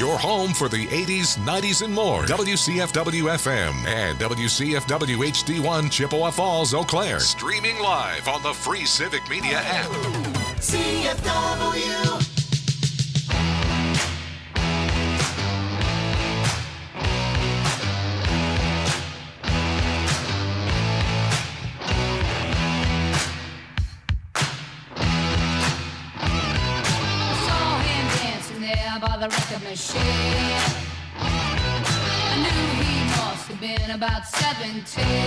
your home for the 80s, 90s, and more. WCFW-FM and WCFW HD1 Chippewa Falls, Eau Claire. Streaming live on the free Civic Media app. CFW. By the record machine, I knew he must have been about 17.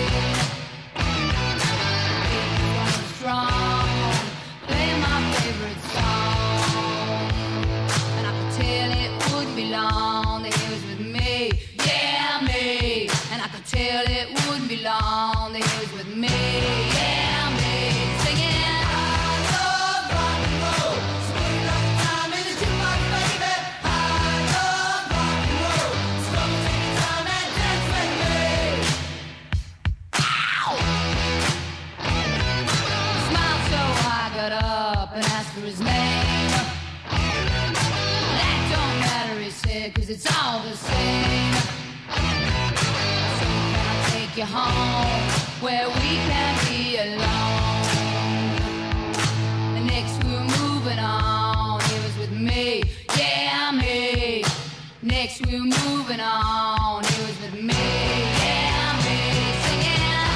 He was strong, playing my favorite song, and I could tell it wouldn't be long that he was with me, yeah, me. And I could tell it wouldn't be long that he was with me, yeah, me. Singing. Up and asked for his name. That don't matter, he said, 'cause it's all the same. So can I take you home where we can be alone? And next we were moving on. He was with me, yeah, me. Next we were moving on. He was with me, yeah, me. Singing.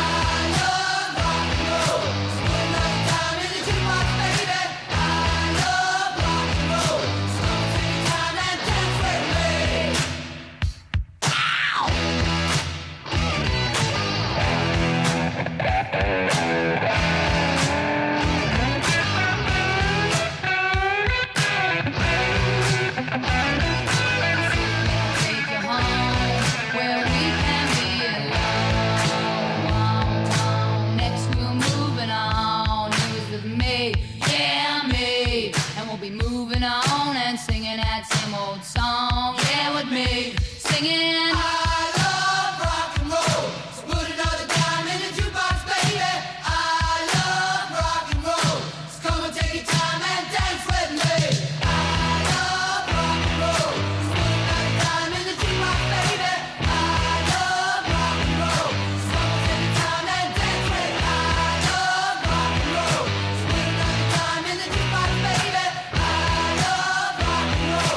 Song, yeah, with me, singing. I love rock and roll, so put another dime in the jukebox, baby. I love rock and roll, so come and take your time and dance with me. I love rock and roll, so put another dime in the jukebox, baby. I love rock and roll, so come and take your time and dance with me. I love rock and roll, so put another dime in the jukebox, baby. I love rock and roll.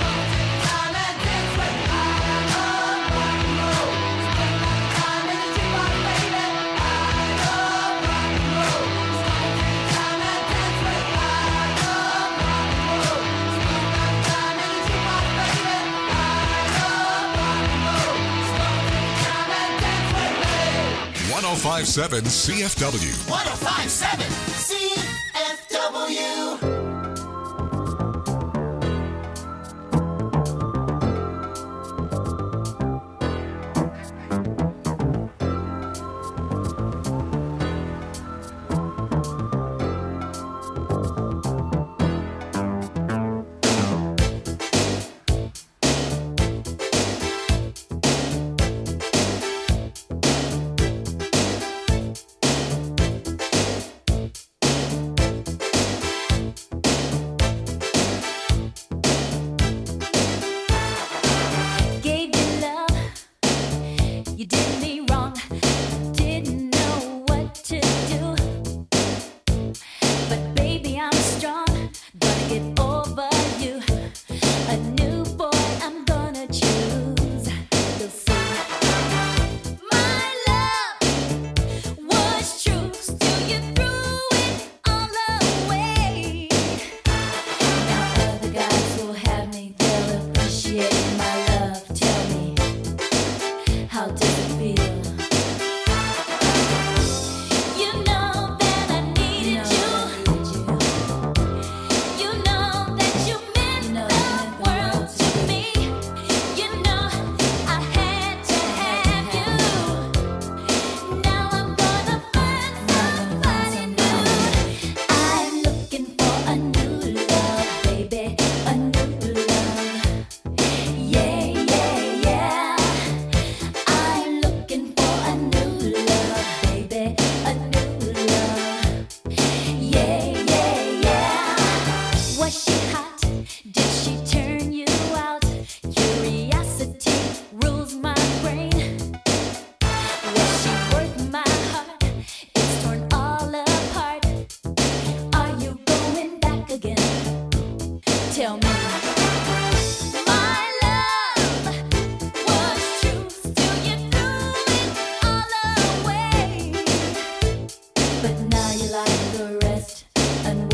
One 1057 CFW. 1057 CFW.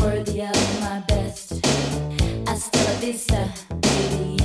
unworthy of my best. Hasta la vista, baby.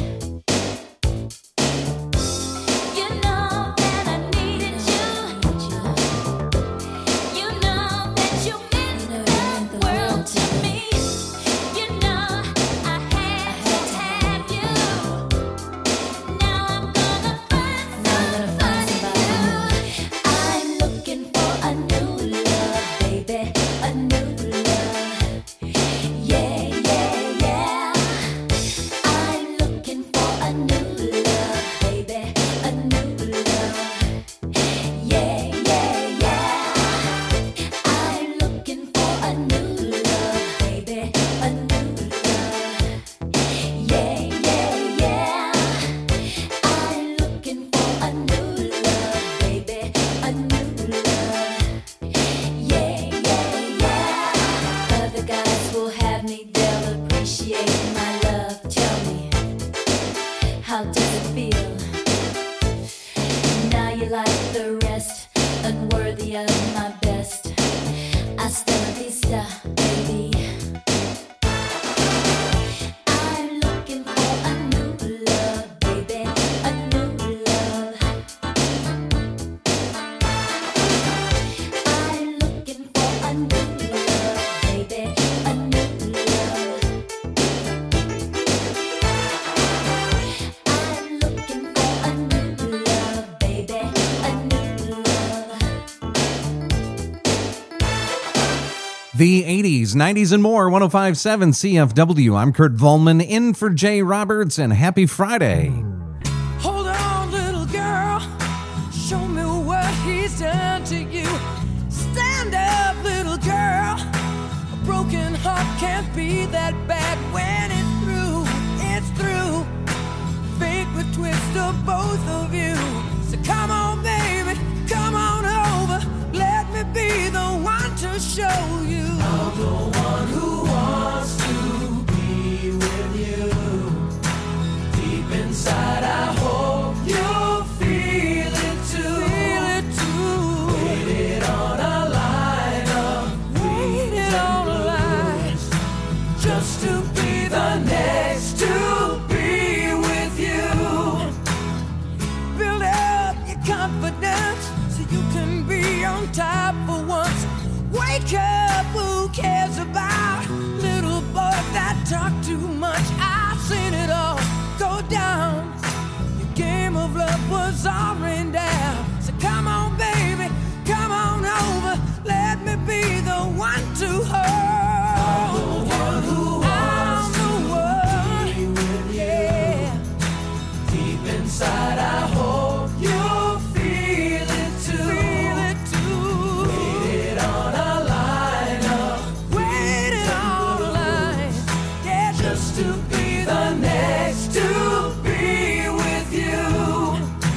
You know that I needed you. You know that you meant the world to me. You know I had to have you. Now I'm gonna find somebody new. I'm looking for a new love, baby, a new love. Yeah, yeah, yeah. I'm looking for a new love, baby, a new love. Yeah, yeah, yeah. I'm looking for a new love, baby, a new love. Yeah, yeah, yeah. I'm looking for a new love, baby, a new love. Yeah, yeah, yeah. Other guys will have me, they'll appreciate my love. Tell me, how does it feel? Now you like the rest, unworthy of my best. Hasta la vista, baby. I'm looking for a new love, baby, a new love. I'm looking for a new love, baby, a new love. I'm looking for a new love, baby, a new love. The 80s, 90s, and more, 105.7 CFW. I'm Kurt Volman, in for Jay Roberts, and happy Friday. Hold on, little girl. Show me what he's done to you. Stand up, little girl. A broken heart can't be that bad when it's through. It's through. Fate would twist of both of you. So come on, baby, come on over. Let me be the one to show you. I'm the one who wants to be with you. Deep inside, I hope you feel it too. Feel it too. Waited on a line of waited on a line just to be the next to be with you. Build up your confidence so you can be on top for once. Wake up, who cares about little boys that talk too much? I've seen it all go down. Your game of love was all rained down. So come on, baby, come on over. Let me be the one to hold you. I'm the one, yeah. Deep inside, I hope you feel it too. Feel it too. Waited on a line of waited on a line, yeah, just to be the next to be with you.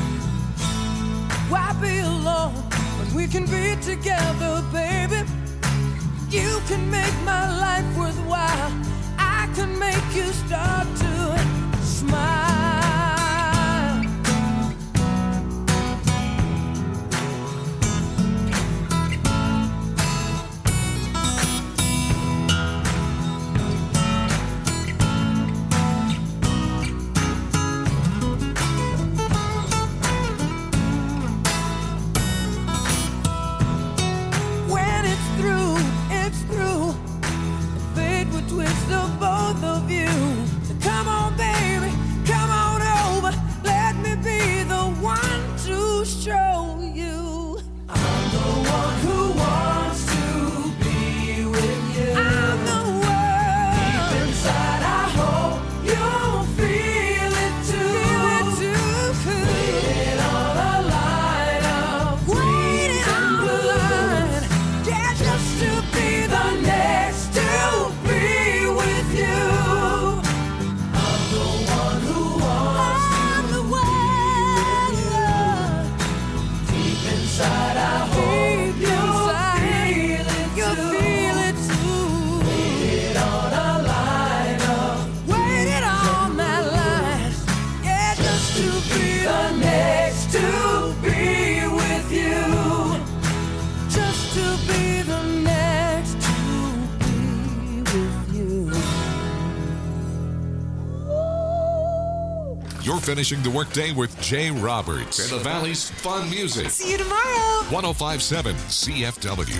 Why be alone when we can be together, baby? You can make my life worthwhile. I can make you start to smile. When it's through, it's through. Fate would twist of both of you. So come finishing the workday with Jay Roberts and the Valley's fun music. See you tomorrow. 1057 CFW.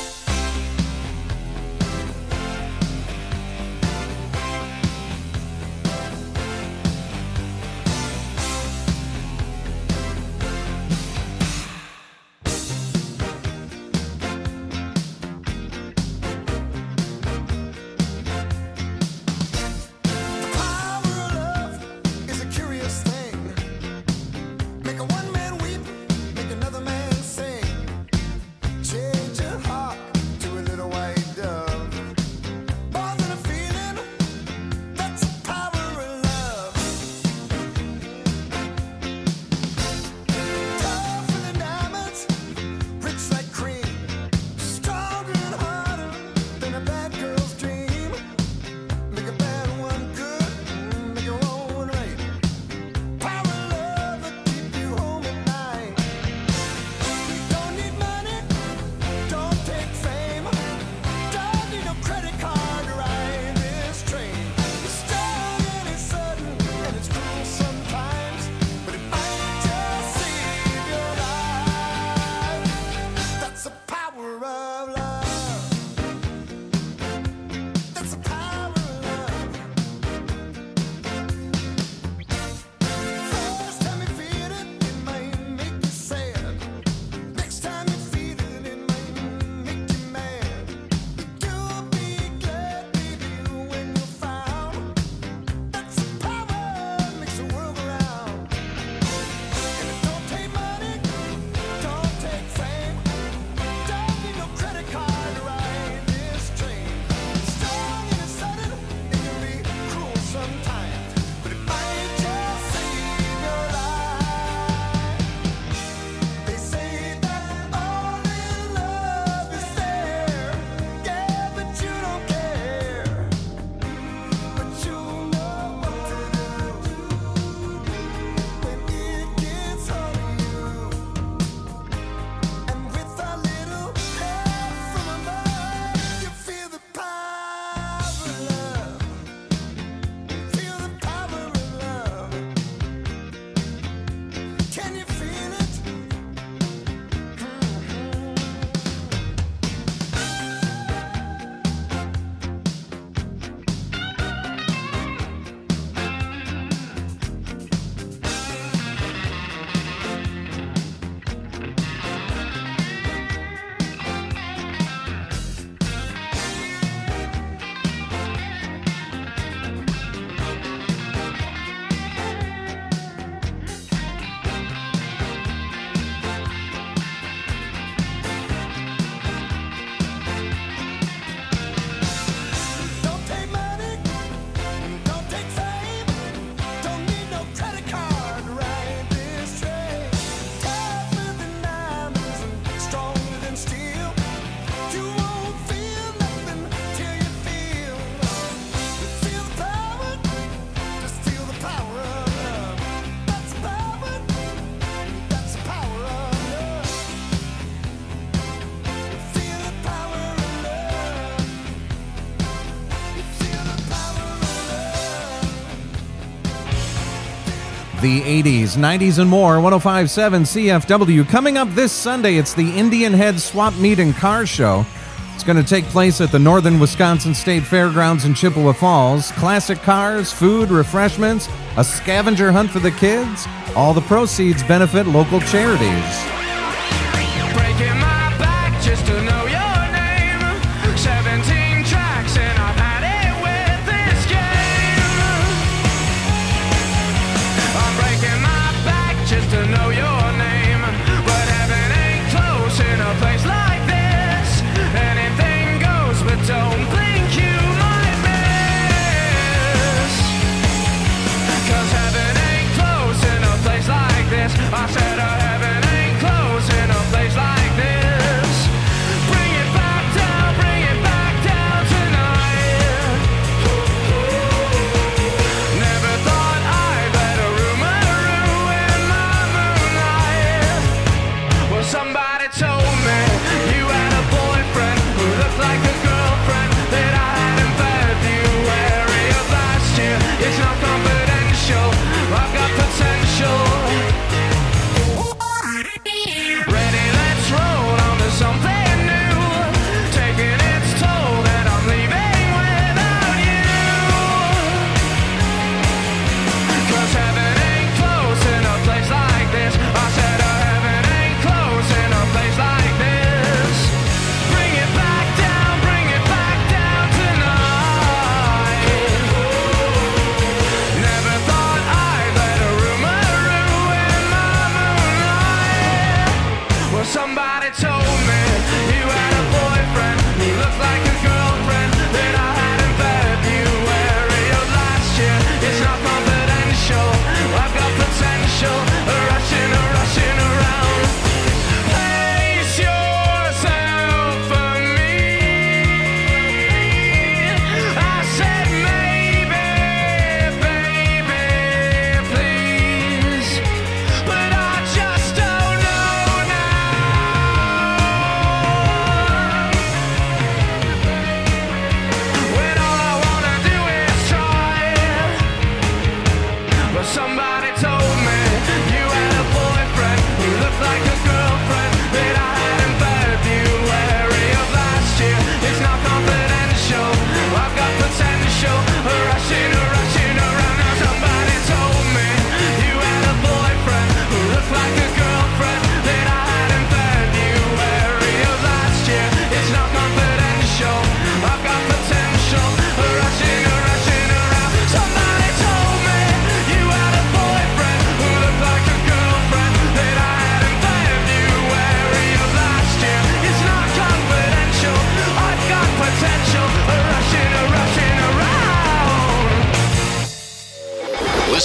The 80s, 90s, and more. 1057 CFW. Coming up this Sunday, it's the Indian Head Swap Meet and Car Show. It's going to take place at the Northern Wisconsin State Fairgrounds in Chippewa Falls. Classic cars, food, refreshments, a scavenger hunt for the kids. All the proceeds benefit local charities. Breaking my back just to know your name. 17 tracks and I've had it with this game. I'm breaking my back just to know your name. But heaven ain't close in a place like this. Anything goes, but don't think you might miss. 'Cause heaven ain't close in a place like this. I said heaven ain't close.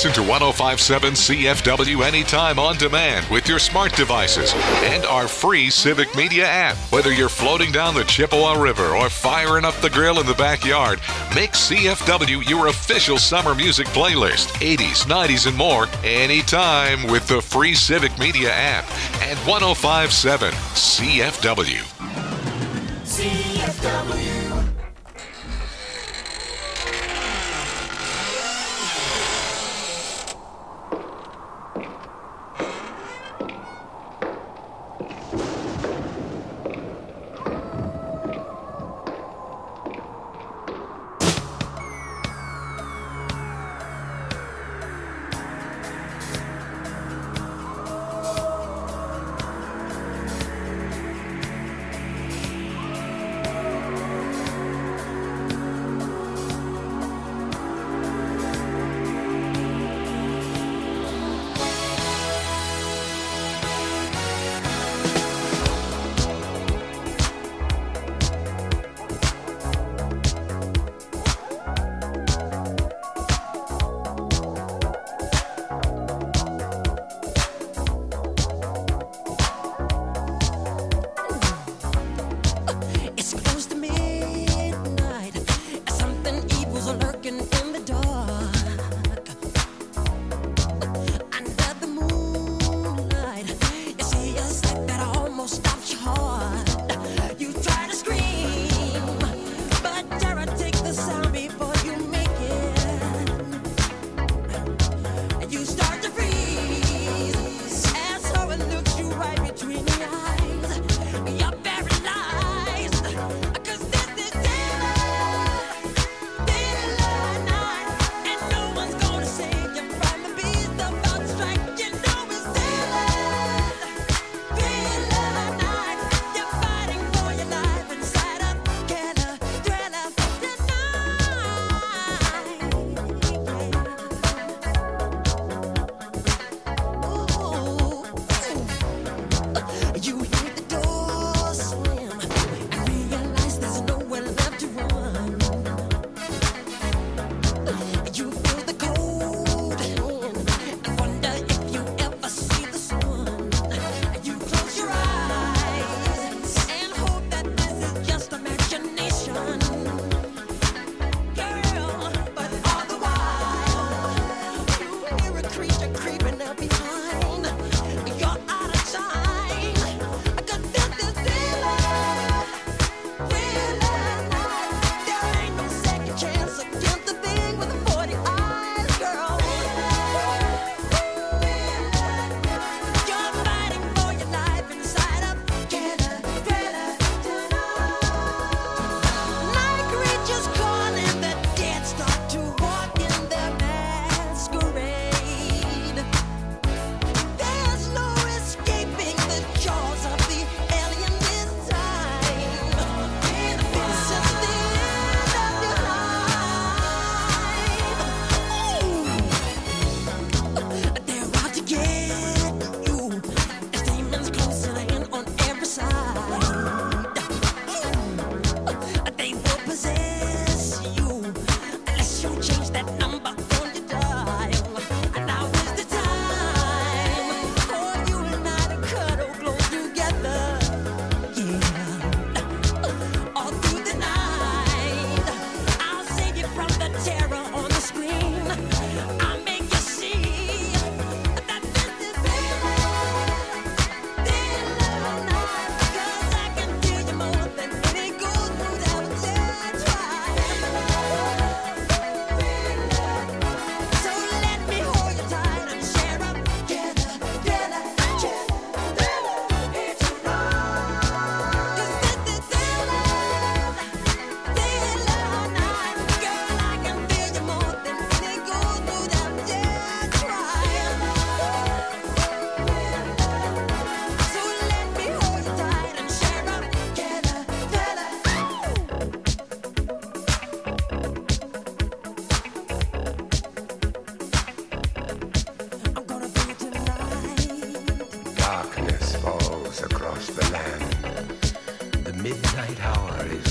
Listen to 1057 CFW anytime on demand with your smart devices and our free Civic Media app. Whether you're floating down the Chippewa River or firing up the grill in the backyard, make CFW your official summer music playlist. 80s, 90s, and more anytime with the free Civic Media app and 1057 CFW. CFW.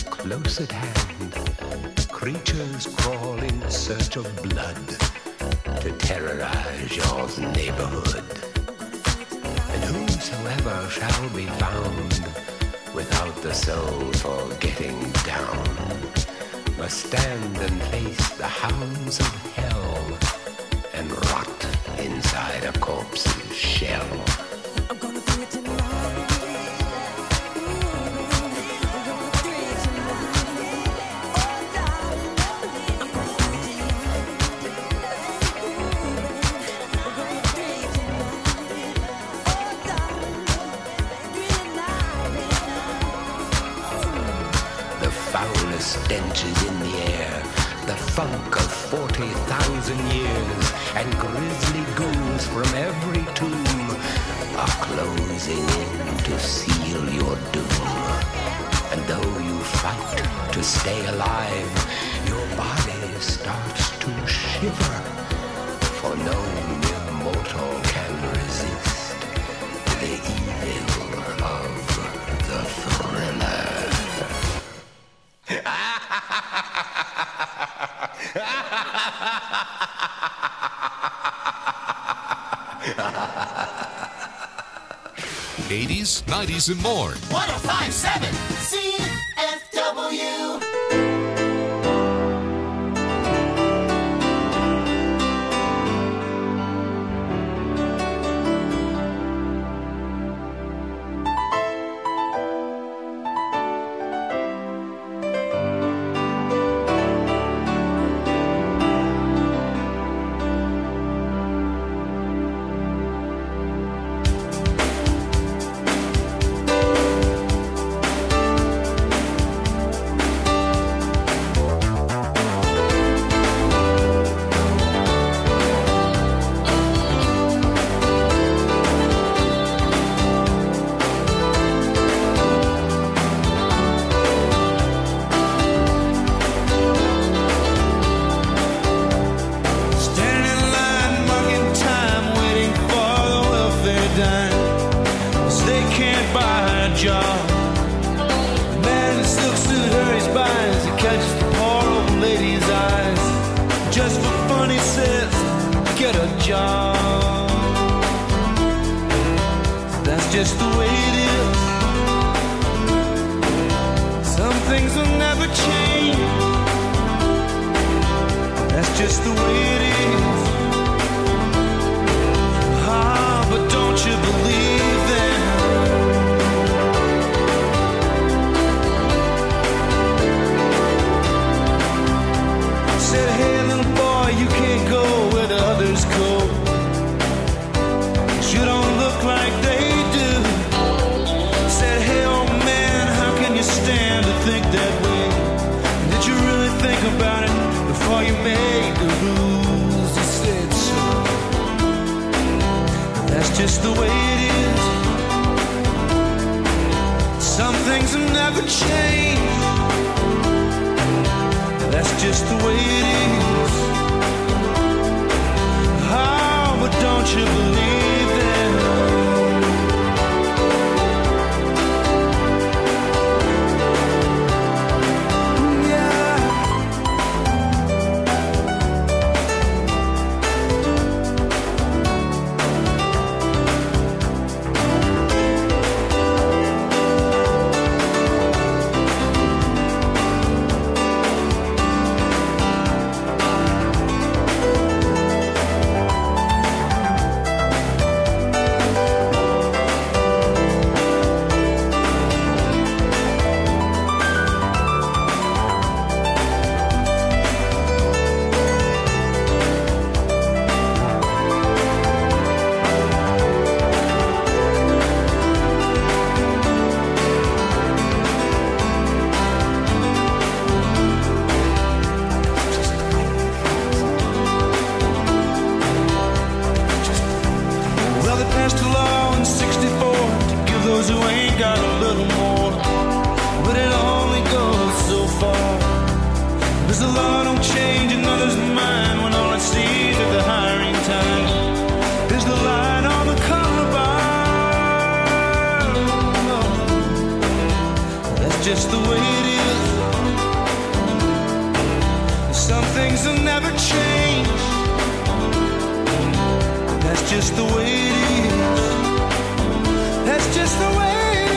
close at hand. Creatures crawl in search of blood. to terrorize your neighborhood. And whosoever shall be found without the soul for getting down must stand and face the hounds of hell and rot inside a corpse's shell. I'm gonna do it tonight. Stench is in the air, the funk of 40,000 years, and grisly ghouls from every tomb are closing in to seal your doom. And though you fight to stay alive, your body starts to shiver, for no mere mortal can resist the evil of the thriller. '80s, '90s, and more. 1057 CFW. just the way it is. That's just the way it is.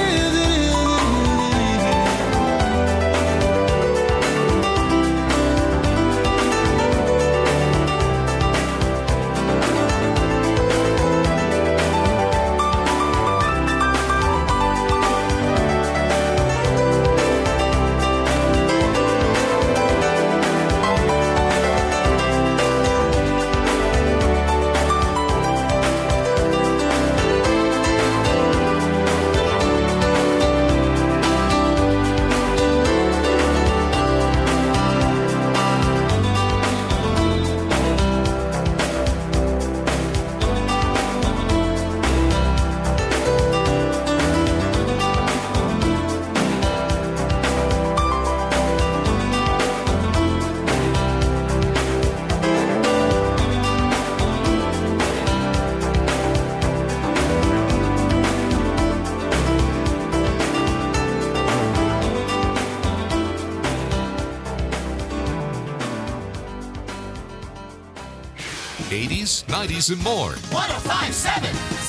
'80s, '90s, and more. 1057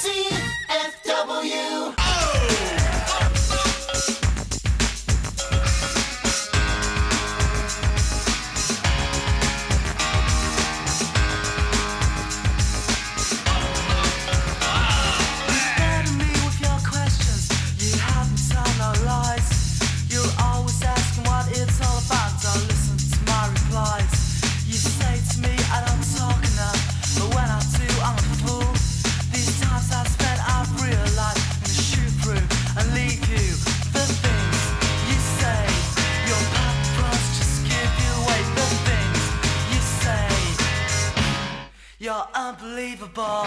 CFW. You're unbelievable.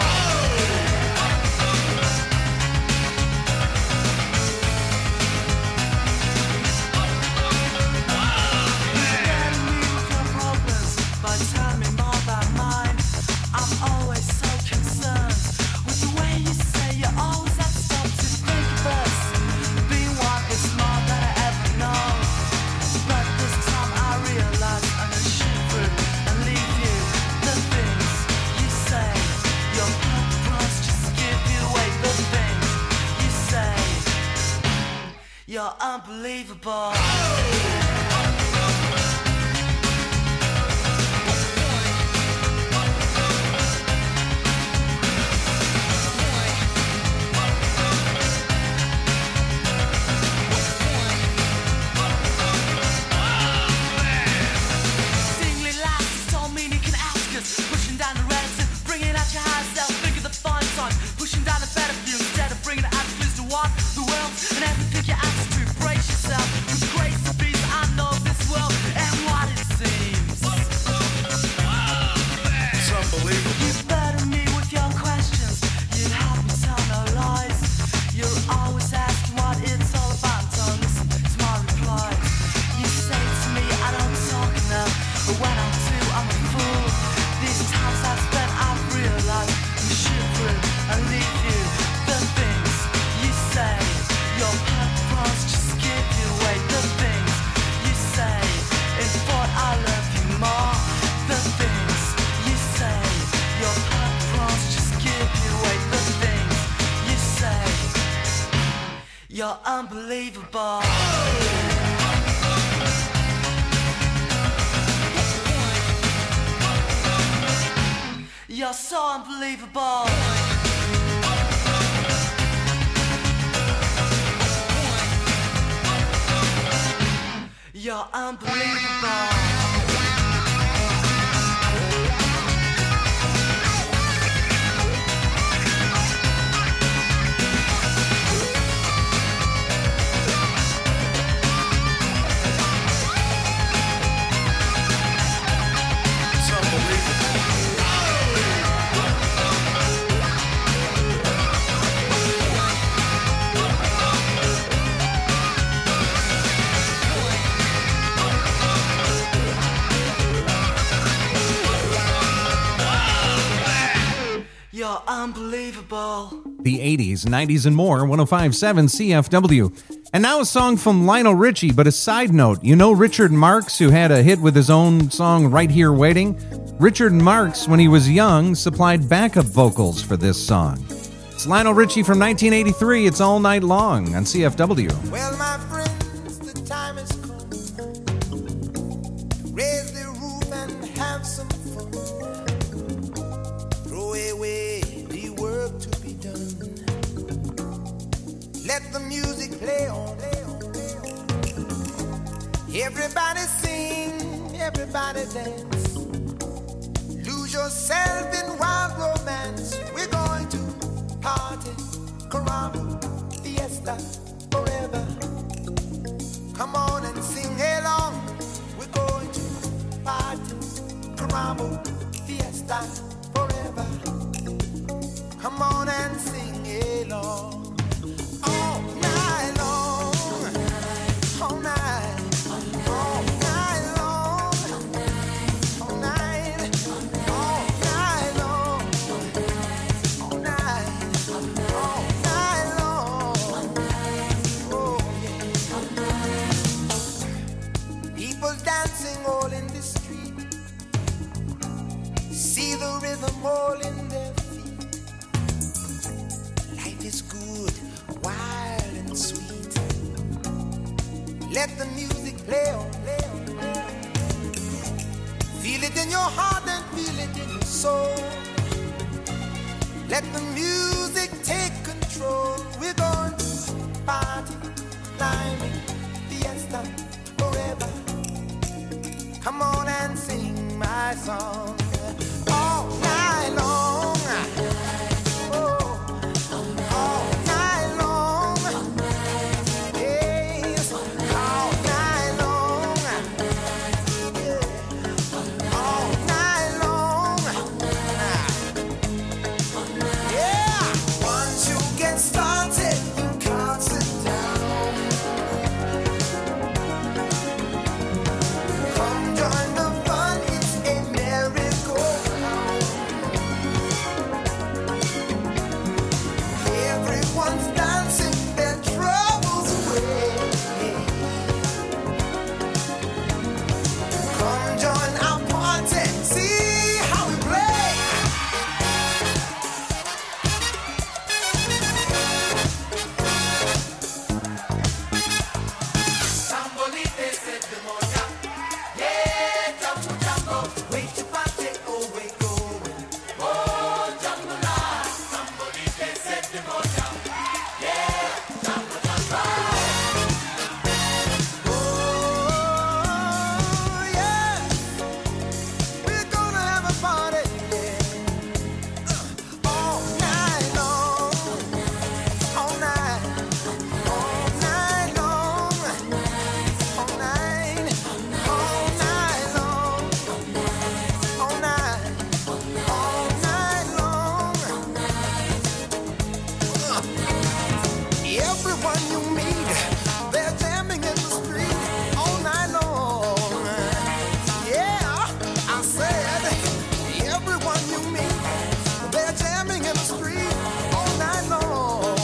You're unbelievable. Singly lights don't mean you can ask us. Pushing down the relative, bringing out your higher self. Think of the fun times, pushing down the better view instead of bringing the attitudes to what the world and everything you ask to brace yourself. With grace and peace, I know this world and what it seems. It's unbelievable. You burden me with your questions. You help me tell no lies. You're always asking what it's all about. Don't listen to my replies. You say to me I don't talk enough, but when I do, I'm a fool. These times I've spent, I've realized I'm shoot through and leave you. The things you say, your purpose just give you away. The things you say is what I love you more. The things you say, your purpose just give you away. The things you say, you're unbelievable. You're so unbelievable. You're unbelievable. It's unbelievable. You're unbelievable. The 80s, 90s, and more. 1057 CFW. And now a song from Lionel Richie, but a side note. You know Richard Marx, who had a hit with his own song, Right Here Waiting? Richard Marx, when he was young, supplied backup vocals for this song. It's Lionel Richie from 1983. It's All Night Long on CFW. Well, my friends, the time has come. Raise the roof and have some fun. Throw away the work to be done. Let the music play on. Everybody sing, everybody dance. Lose yourself in wild romance. We're going to party, caramba, fiesta, forever. Come on and sing along. We're going to party, caramba, fiesta, forever. Come on and sing along. All night long, all night, all night long, all night, all night long, all night, all night long. Oh yeah. People dancing all in the street. See the rhythm all in their feet. Life is good, wild and sweet. Let the music play on, play on, play on. Feel it in your heart and feel it in your soul. Let the music take control. We're going to party, climbing, fiesta, forever. Come on and sing my song all night long. Oh, all night long. Yes, all night long. Yeah, all night long. Yeah, once you get started, you can't sit down. Come join the fun, it's a merry-go-round. Everyone's dancing their troubles away. Come join our party, see how we play. Tambolite said the moja. Yeah, jambo jambo. Wait to party, oh wait going. Oh, jambo la. Tambolite said the moja. Yeah, jambo jambo. Oh, yeah. We're gonna have a party, yeah. All night long. All night. All night long. All night. All night long. All night. All night long. Everyone you meet, they're jamming in the street all night long. Yeah, I said, everyone you meet, they're jamming in the street all night long.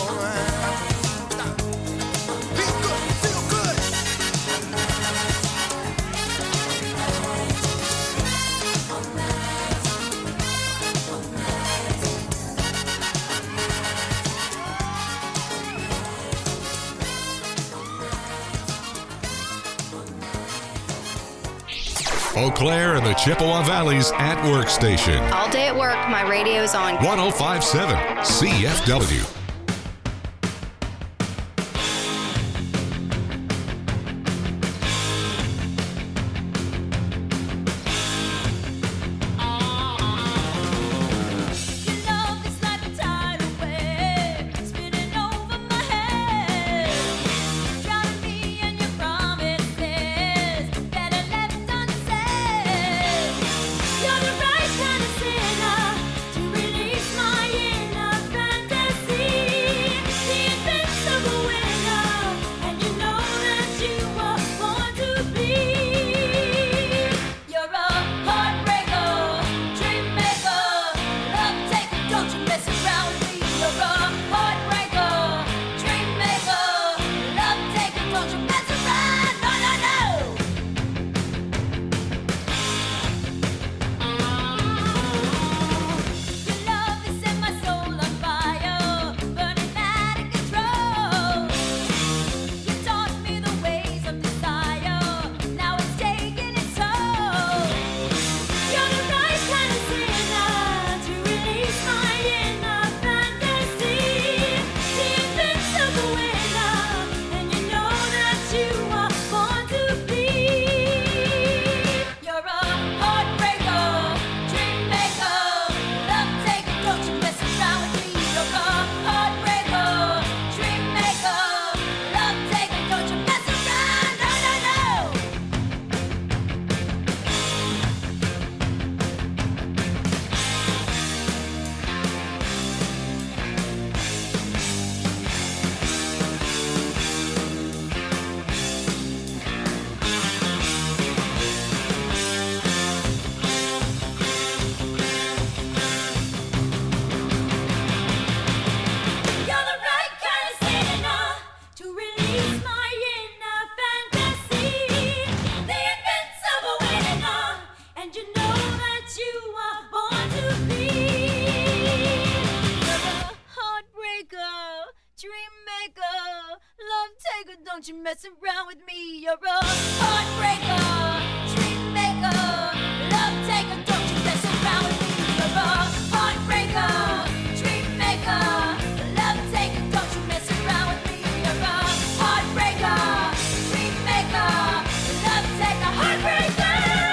Feel good, feel good. Eau Claire and the Chippewa Valley's at work station. All day at work, my radio's on. 1057 CFW. Your love is like a tidal wave, spinning over my head, drowning me in your promises that I left unsaid. You're the right kind of sinner to release my inner fantasy. mess around with me. You're a heartbreaker, dream maker, love taker. Don't you mess around with me. You're a heartbreaker, dream maker, love taker. Don't you mess around with me. You're a heartbreaker, dream maker, love taker, heartbreaker.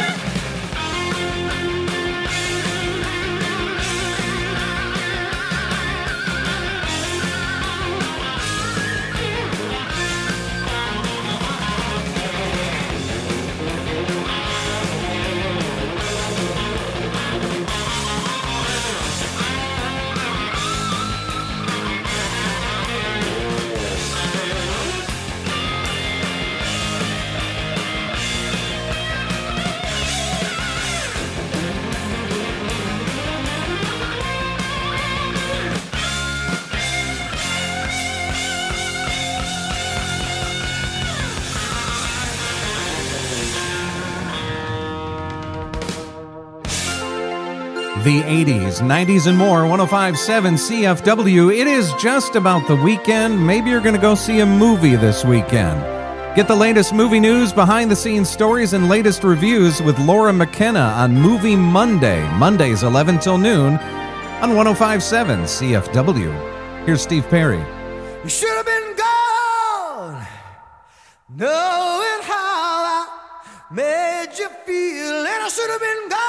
The 80s, 90s, and more, 105.7 CFW. It is just about the weekend. Maybe you're going to go see a movie this weekend. Get the latest movie news, behind-the-scenes stories, and latest reviews with Laura McKenna on Movie Monday. Mondays, 11 till noon on 105.7 CFW. Here's Steve Perry. You should have been gone, knowing how I made you feel, and I should have been gone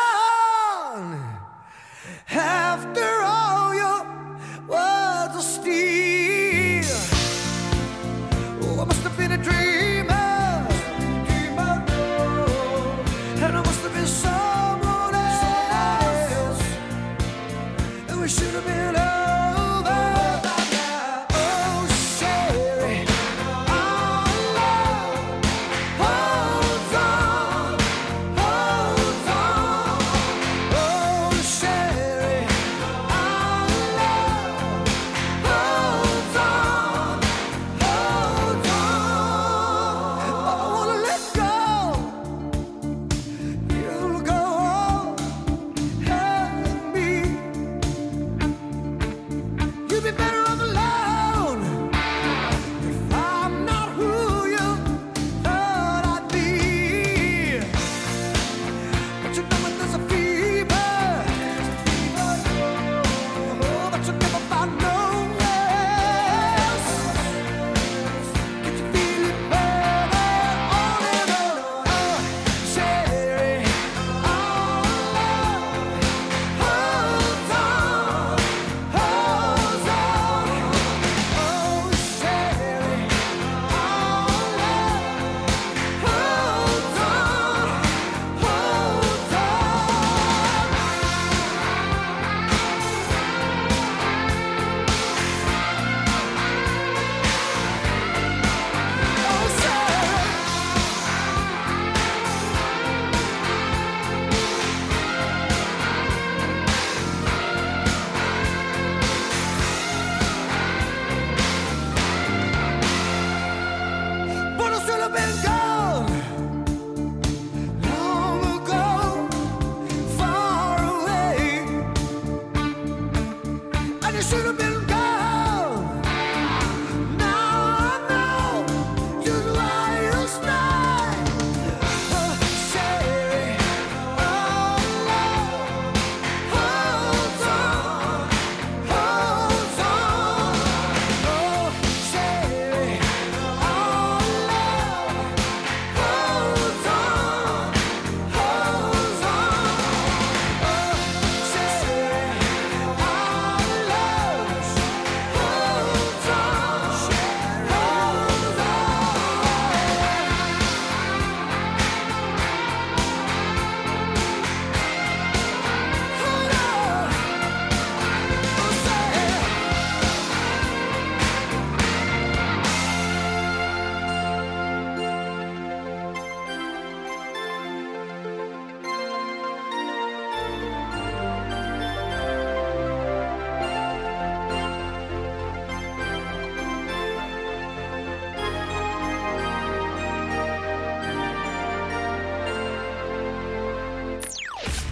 after all your words of steel. Oh, I must have been a dreamer, no, and I must have been someone else, and we should have been over. Oh, Sherry, our love holds on.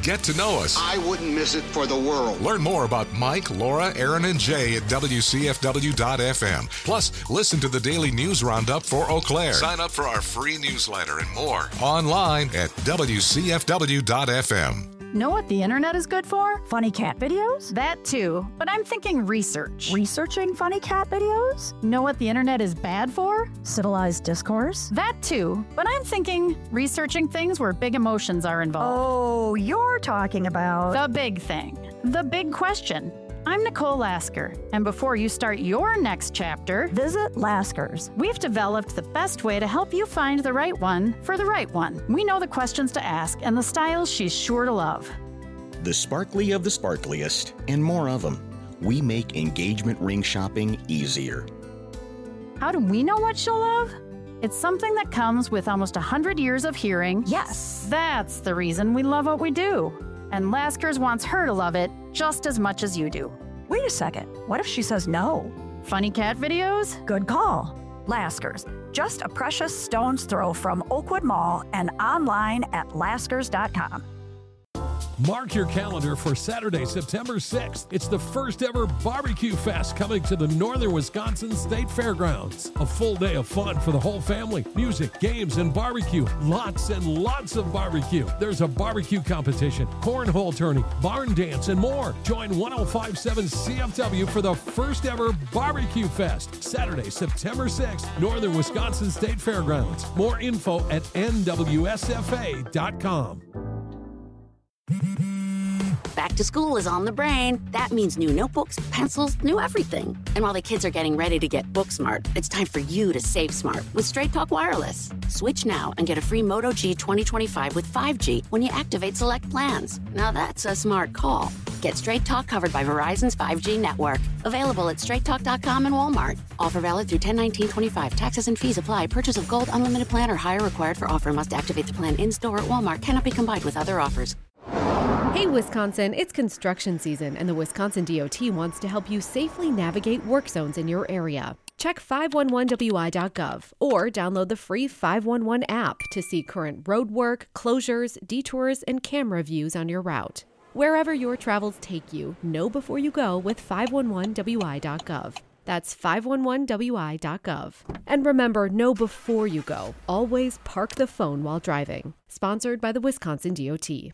get to know us. I wouldn't miss it for the world. Learn more about Mike, Laura, Aaron, and Jay at WCFW.FM. Plus, listen to the daily news roundup for Eau Claire. Sign up for our free newsletter and more online at WCFW.FM. Know what the internet is good for? Funny cat videos? That too, but I'm thinking research. Researching funny cat videos? Know what the internet is bad for? Civilized discourse? That too, but I'm thinking researching things where big emotions are involved. Oh, you're talking about... The big thing. The big question. I'm Nicole Lasker, and before you start your next chapter, visit Lasker's. We've developed the best way to help you find the right one for the right one. We know the questions to ask and the styles she's sure to love. The sparkly of the sparkliest, and more of them. We make engagement ring shopping easier. How do we know what she'll love? It's something that comes with almost 100 years of hearing. Yes. That's the reason we love what we do. And Lasker's wants her to love it just as much as you do. Wait a second. What if she says no? Funny cat videos? Good call. Lasker's. Just a precious stone's throw from Oakwood Mall and online at laskers.com. Mark your calendar for Saturday, September 6th. It's the first ever Barbecue Fest coming to the Northern Wisconsin State Fairgrounds. A full day of fun for the whole family. Music, games, and barbecue. Lots and lots of barbecue. There's a barbecue competition, cornhole tourney, barn dance, and more. Join 105.7 CFW for the first ever Barbecue Fest. Saturday, September 6th, Northern Wisconsin State Fairgrounds. More info at nwsfa.com. Back to school is on the brain. That means new notebooks, pencils, new everything. And while the kids are getting ready to get book smart, it's time for you to save smart with Straight Talk Wireless. Switch now and get a free Moto G 2025 with 5G when you activate select plans. Now that's a smart call. Get Straight Talk covered by Verizon's 5G network. Available at straighttalk.com and Walmart. Offer valid through 10/19/25. Taxes and fees apply. Purchase of gold unlimited plan or higher required for offer. Must activate the plan in-store at Walmart. Cannot be combined with other offers. Hey Wisconsin, it's construction season and the Wisconsin DOT wants to help you safely navigate work zones in your area. Check 511wi.gov or download the free 511 app to see current road work, closures, detours, and camera views on your route. Wherever your travels take you, know before you go with 511wi.gov. That's 511wi.gov. And remember, know before you go. Always park the phone while driving. Sponsored by the Wisconsin DOT.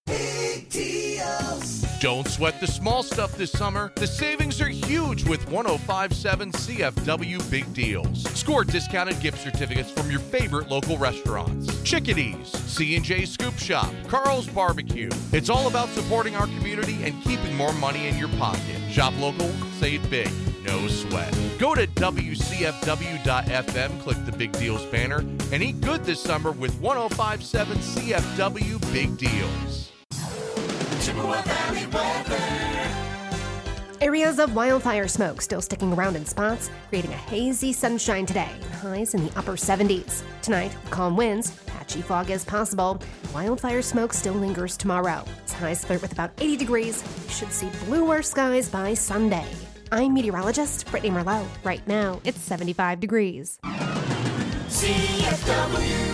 Don't sweat the small stuff this summer. The savings are huge with 105.7 CFW Big Deals. Score discounted gift certificates from your favorite local restaurants. Chickadee's, C&J Scoop Shop, Carl's Barbecue. It's all about supporting our community and keeping more money in your pocket. Shop local, save big, no sweat. Go to WCFW.FM, click the Big Deals banner, and eat good this summer with 105.7 CFW Big Deals. Chippewa Valley weather. Areas of wildfire smoke still sticking around in spots, creating a hazy sunshine today. Highs in the upper 70s. Tonight, calm winds, patchy fog is possible. Wildfire smoke still lingers tomorrow. Highs flirt with about 80 degrees. We should see bluer skies by Sunday. I'm meteorologist Brittany Merlot. Right now, it's 75 degrees. CFW.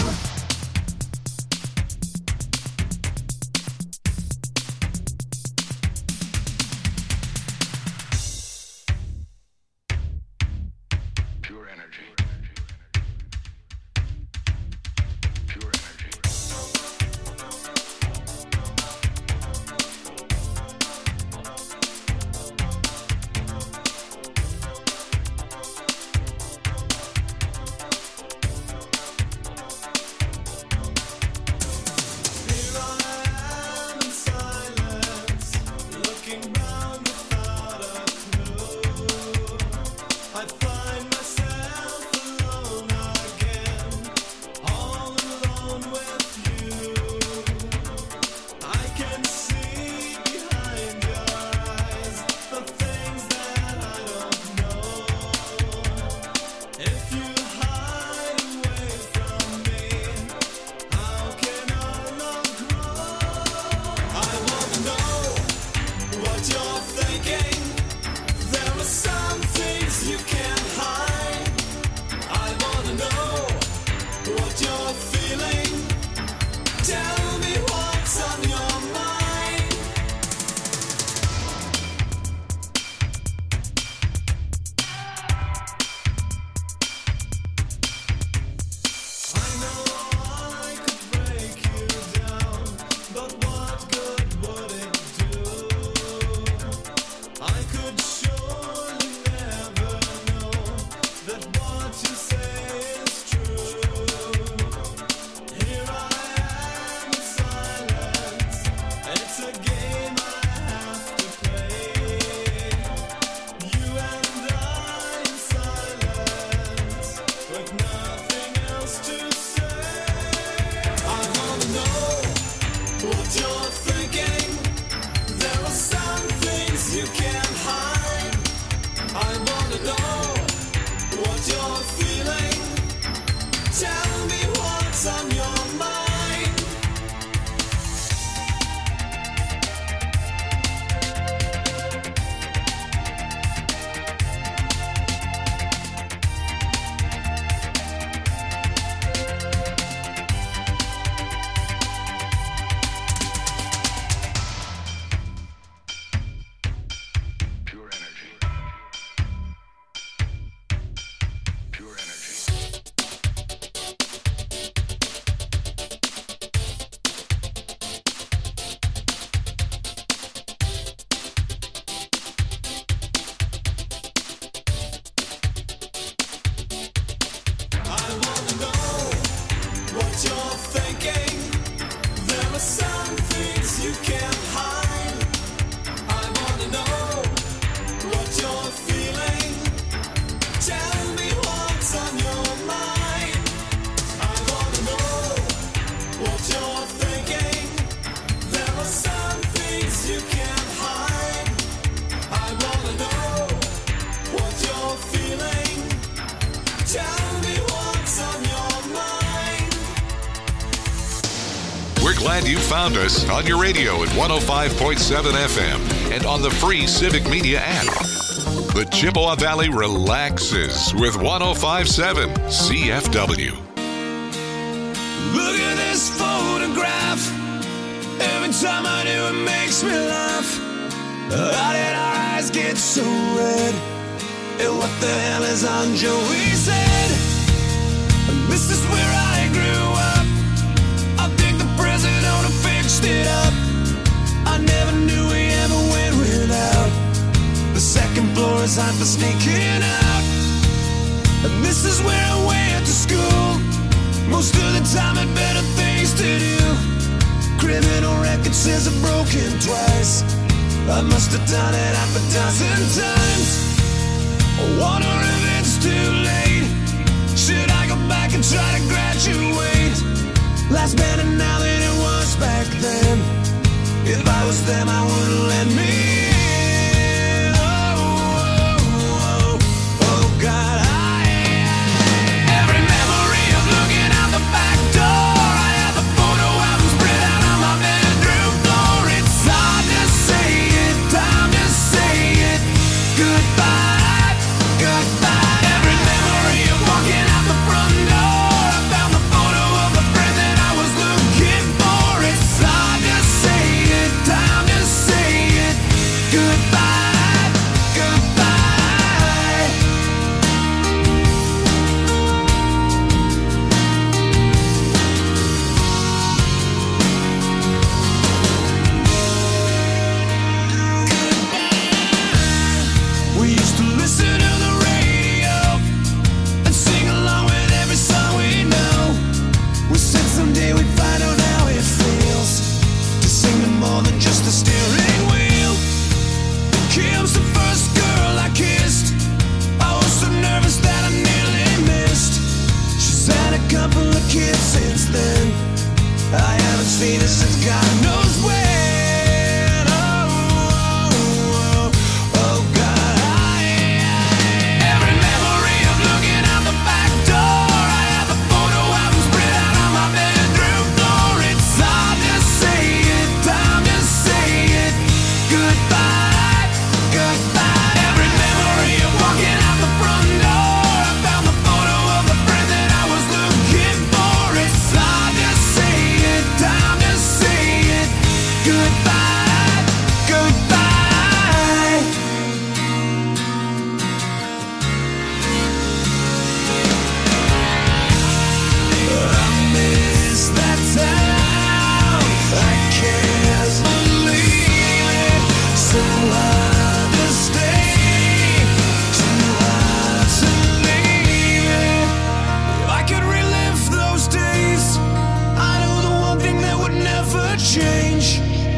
you found us on your radio at 105.7 FM and on the free Civic Media app. The Chippewa Valley relaxes with 105.7 CFW. Look at this photograph. Every time I do, it makes me laugh. How did our eyes get so red? And what the hell is on Joey's head? And this is where I grew up. I think the president fixed it up. I never knew we ever went without. The second floor is hot for sneaking out. And this is where I went to school. Most of the time had better things to do. Criminal record says I've broken twice. I must have done it half a dozen times. I wonder if it's too late. Should I go back and try to graduate? Life's better now than it was back then. If I was them, I wouldn't let me in. Oh, God, every memory of looking out the back door. I have the photo album spread out on my bedroom floor. It's hard to say it, time to say it. Goodbye, goodbye. Every memory of walking out the front door. I found the photo of the friend that I was looking for. It's hard to say it, time to say it. Goodbye, goodbye. We used to listen to the radio and sing along with every song we know. We said someday we'd find out how it feels to sing to more than just a steering wheel. Kim's the first girl I kissed. I was so nervous that I nearly missed. She's had a couple of kids since then. I haven't seen her since God knows when. Oh, God, every memory of looking out the back door. I have the photo album spread out on my bedroom floor. It's hard to say it, time to say it. Goodbye, goodbye. Every memory of walking out the front door. I found the photo of the friend that I was looking for. It's hard to say it, time to say it. Goodbye, goodbye. I miss that town. I can't believe it. So hard to stay, too hard to leave it. If I could relive those days, I know the one thing that would never change.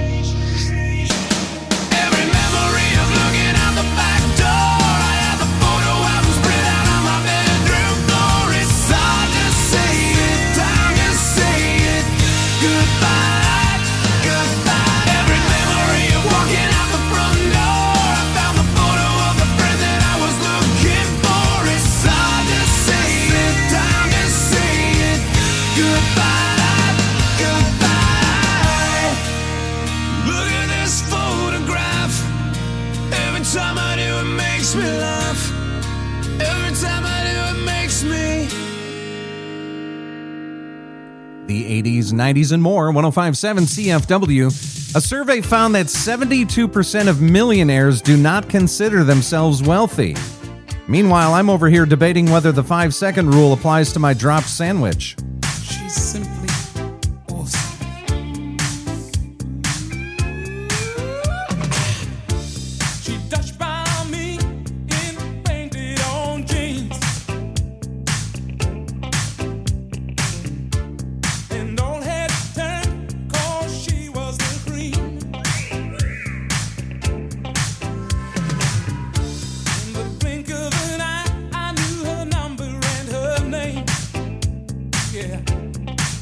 Every memory of looking out the back door. I have the photo album spread out on my bedroom floor. It's hard to say it, time to say it. Goodbye, goodbye. Every memory of walking out the front door. I found the photo of the friend that I was looking for. It's hard to say it, time to say it. Goodbye, goodbye. Look at this photograph. Every time I do, it makes me laugh. Every time I do, it makes me. The 80s, 90s, and more. 105.7 CFW. A survey found that 72% of millionaires do not consider themselves wealthy. Meanwhile, I'm over here debating whether the 5-second rule applies to my dropped sandwich. She's simply awesome. She touched by me in painted on jeans. And all had turned 'cause she was the cream. In the blink of an eye, I knew her number and her name. Yeah.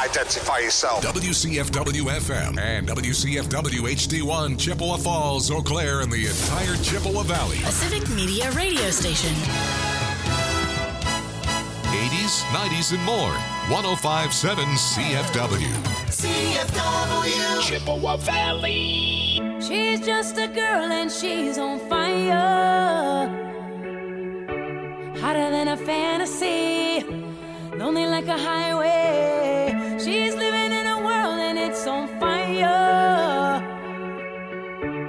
identify yourself. WCFW FM and WCFW HD1, Chippewa Falls, Eau Claire, and the entire Chippewa Valley. A Civic Media radio station. 80s, 90s, and more. 105.7 CFW. CFW Chippewa Valley. She's just a girl and she's on fire. Hotter than a fantasy. Lonely like a highway. She's living